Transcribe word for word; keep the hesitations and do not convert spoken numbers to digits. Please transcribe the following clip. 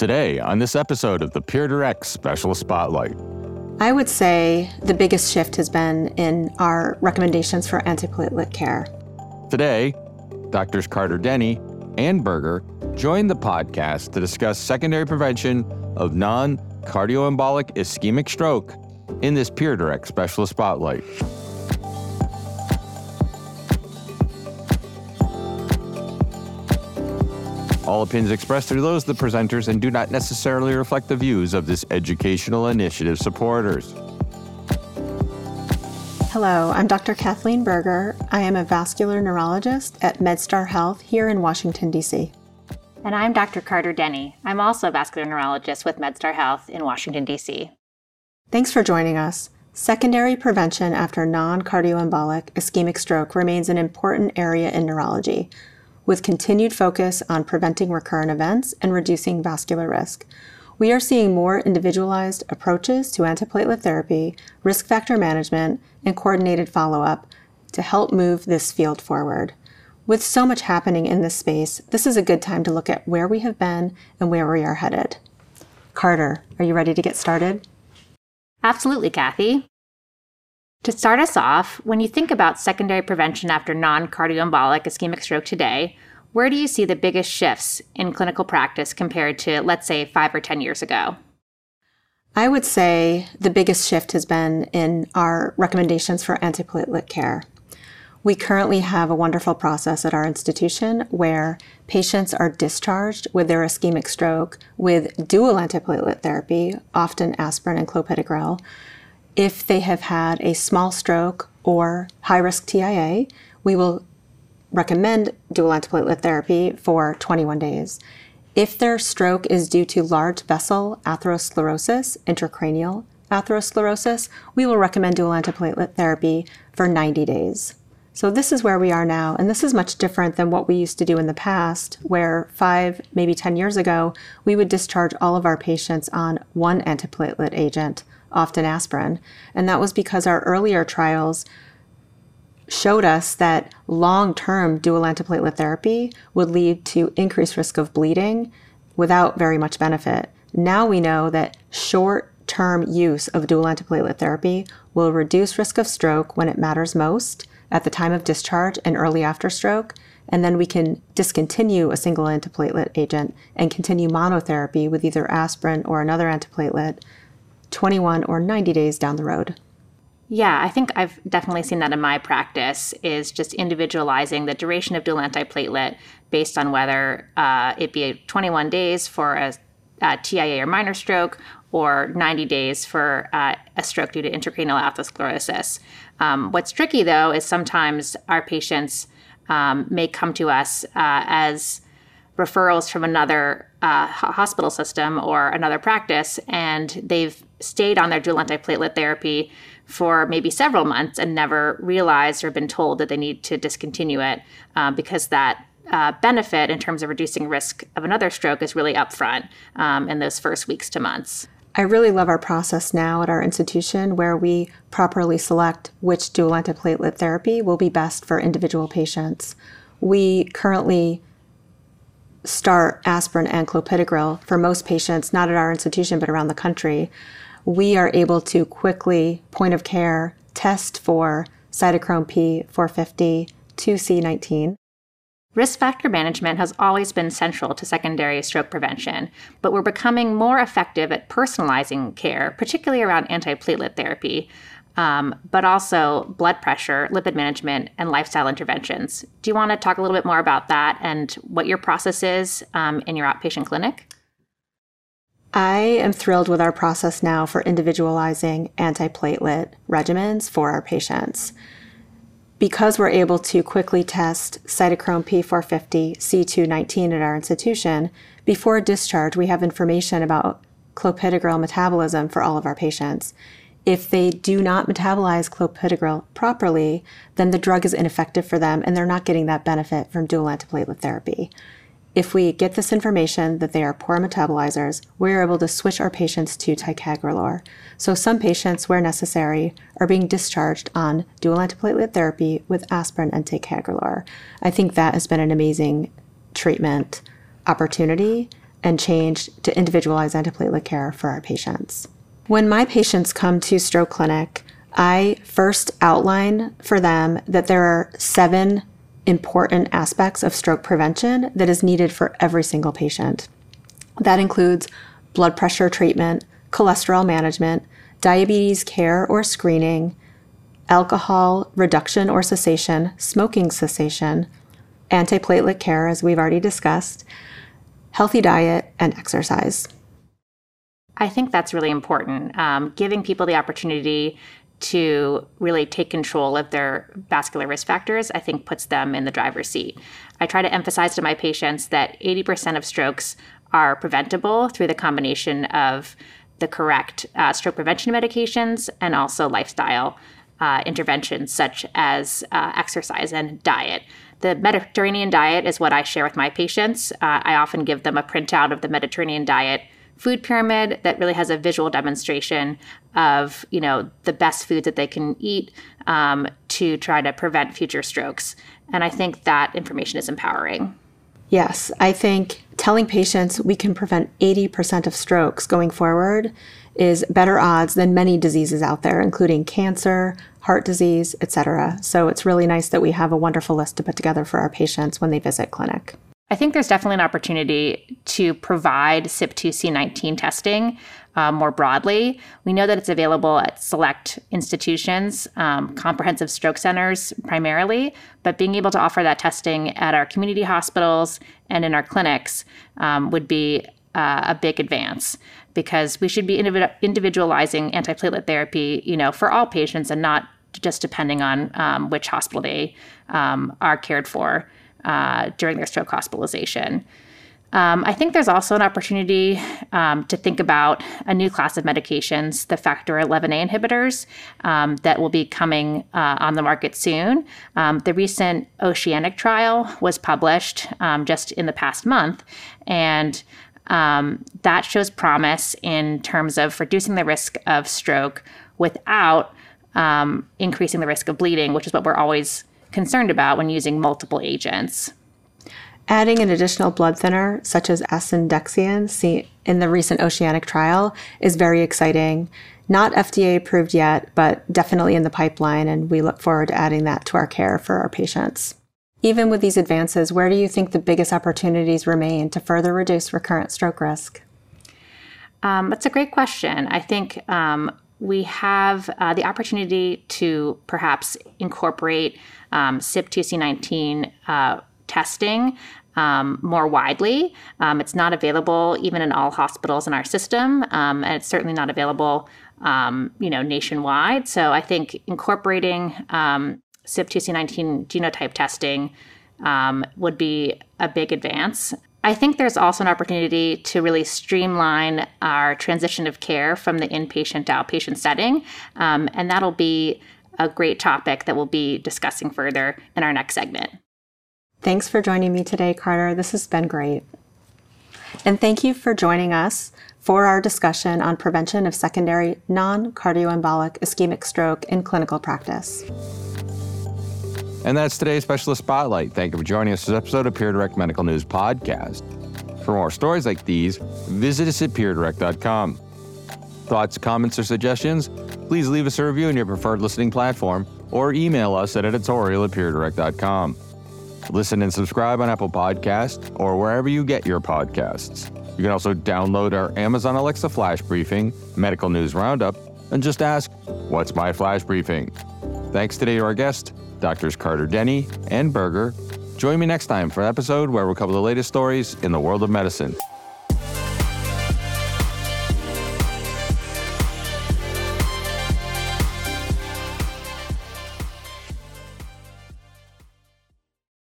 Today, on this episode of the PeerDirect Special Spotlight. I would say the biggest shift has been in our recommendations for antiplatelet care. Today, Doctors Carter Denny and Berger join the podcast to discuss secondary prevention of non-cardioembolic ischemic stroke in this PeerDirect Special Spotlight. All opinions expressed are those of the presenters and do not necessarily reflect the views of this educational initiative supporters. Hello, I'm Doctor Kathleen Berger. I am a vascular neurologist at MedStar Health here in Washington, D C. And I'm Doctor Carter Denny. I'm also a vascular neurologist with MedStar Health in Washington, D C. Thanks for joining us. Secondary prevention after non-cardioembolic ischemic stroke remains an important area in neurology, with continued focus on preventing recurrent events and reducing vascular risk. We are seeing more individualized approaches to antiplatelet therapy, risk factor management, and coordinated follow-up to help move this field forward. With so much happening in this space, this is a good time to look at where we have been and where we are headed. Carter, are you ready to get started? Absolutely, Kathy. To start us off, when you think about secondary prevention after non-cardioembolic ischemic stroke today, where do you see the biggest shifts in clinical practice compared to, let's say, five or ten years ago? I would say the biggest shift has been in our recommendations for antiplatelet care. We currently have a wonderful process at our institution where patients are discharged with their ischemic stroke with dual antiplatelet therapy, often aspirin and clopidogrel. If they have had a small stroke or high-risk T I A, we will recommend dual antiplatelet therapy for twenty-one days. If their stroke is due to large vessel atherosclerosis, intracranial atherosclerosis, we will recommend dual antiplatelet therapy for ninety days. So this is where we are now, and this is much different than what we used to do in the past, where five, maybe ten years ago, we would discharge all of our patients on one antiplatelet agent, often aspirin. And that was because our earlier trials showed us that long-term dual antiplatelet therapy would lead to increased risk of bleeding without very much benefit. Now we know that short-term use of dual antiplatelet therapy will reduce risk of stroke when it matters most, at the time of discharge and early after stroke, and then we can discontinue a single antiplatelet agent and continue monotherapy with either aspirin or another antiplatelet twenty-one or ninety days down the road. Yeah, I think I've definitely seen that in my practice, is just individualizing the duration of dual antiplatelet based on whether uh, it be twenty-one days for a, a T I A or minor stroke or ninety days for uh, a stroke due to intracranial atherosclerosis. Um, what's tricky, though, is sometimes our patients um, may come to us uh, as referrals from another uh, hospital system or another practice, and they've stayed on their dual antiplatelet therapy for maybe several months and never realized or been told that they need to discontinue it uh, because that uh, benefit in terms of reducing risk of another stroke is really upfront um, in those first weeks to months. I really love our process now at our institution where we properly select which dual antiplatelet therapy will be best for individual patients. We currently start aspirin and clopidogrel for most patients, not at our institution, but around the country. We are able to quickly, point of care, test for cytochrome P four fifty, two C nineteen. Risk factor management has always been central to secondary stroke prevention, but we're becoming more effective at personalizing care, particularly around antiplatelet therapy, um, but also blood pressure, lipid management, and lifestyle interventions. Do you want to talk a little bit more about that and what your process is um, in your outpatient clinic? I am thrilled with our process now for individualizing antiplatelet regimens for our patients. Because we're able to quickly test cytochrome P four fifty, C two nineteen at our institution, before discharge, we have information about clopidogrel metabolism for all of our patients. If they do not metabolize clopidogrel properly, then the drug is ineffective for them and they're not getting that benefit from dual antiplatelet therapy. If we get this information that they are poor metabolizers, we're able to switch our patients to ticagrelor. So some patients, where necessary, are being discharged on dual antiplatelet therapy with aspirin and ticagrelor. I think that has been an amazing treatment opportunity, and change to individualize antiplatelet care for our patients. When my patients come to Stroke Clinic, I first outline for them that there are seven important aspects of stroke prevention that is needed for every single patient. That includes blood pressure treatment, cholesterol management, diabetes care or screening, alcohol reduction or cessation, smoking cessation, antiplatelet care, as we've already discussed, healthy diet, and exercise. I think that's really important. Um, giving people the opportunity to really take control of their vascular risk factors, I think puts them in the driver's seat. I try to emphasize to my patients that eighty percent of strokes are preventable through the combination of the correct uh, stroke prevention medications and also lifestyle uh, interventions such as uh, exercise and diet. The Mediterranean diet is what I share with my patients. Uh, I often give them a printout of the Mediterranean diet food pyramid that really has a visual demonstration of, you know, the best foods that they can eat um, to try to prevent future strokes. And I think that information is empowering. Yes, I think telling patients we can prevent eighty percent of strokes going forward is better odds than many diseases out there, including cancer, heart disease, et cetera. So it's really nice that we have a wonderful list to put together for our patients when they visit clinic. I think there's definitely an opportunity to provide C Y P two C nineteen testing uh, more broadly. We know that it's available at select institutions, um, comprehensive stroke centers primarily, but being able to offer that testing at our community hospitals and in our clinics um, would be uh, a big advance, because we should be individu- individualizing antiplatelet therapy, you know, for all patients and not just depending on um, which hospital they um, are cared for Uh, during their stroke hospitalization. Um, I think there's also an opportunity um, to think about a new class of medications, the factor eleven A inhibitors, um, that will be coming uh, on the market soon. Um, the recent Oceanic trial was published um, just in the past month, and um, that shows promise in terms of reducing the risk of stroke without um, increasing the risk of bleeding, which is what we're always concerned about when using multiple agents. Adding an additional blood thinner, such as asundexian, see in the recent Oceanic trial, is very exciting. Not F D A approved yet, but definitely in the pipeline, and we look forward to adding that to our care for our patients. Even with these advances, where do you think the biggest opportunities remain to further reduce recurrent stroke risk? Um, that's a great question. I think um, we have uh, the opportunity to perhaps incorporate um, C Y P two C nineteen uh, testing um, more widely. Um, it's not available even in all hospitals in our system, um, and it's certainly not available, um, you know, nationwide. So I think incorporating um, C Y P two C nineteen genotype testing um, would be a big advance. I think there's also an opportunity to really streamline our transition of care from the inpatient to outpatient setting, um, and that'll be a great topic that we'll be discussing further in our next segment. Thanks for joining me today, Carter. This has been great. And thank you for joining us for our discussion on prevention of secondary non-cardioembolic ischemic stroke in clinical practice. And that's today's Specialist Spotlight. Thank you for joining us for this episode of Peer Direct Medical News Podcast. For more stories like these, visit us at peer direct dot com. Thoughts, comments, or suggestions? Please leave us a review in your preferred listening platform or email us at editorial at peer direct dot com. Listen and subscribe on Apple Podcasts or wherever you get your podcasts. You can also download our Amazon Alexa Flash Briefing, Medical News Roundup, and just ask, "What's my Flash Briefing?" Thanks today to our guests, Doctors Carter Denny and Berger. Join me next time for an episode where we'll cover the latest stories in the world of medicine.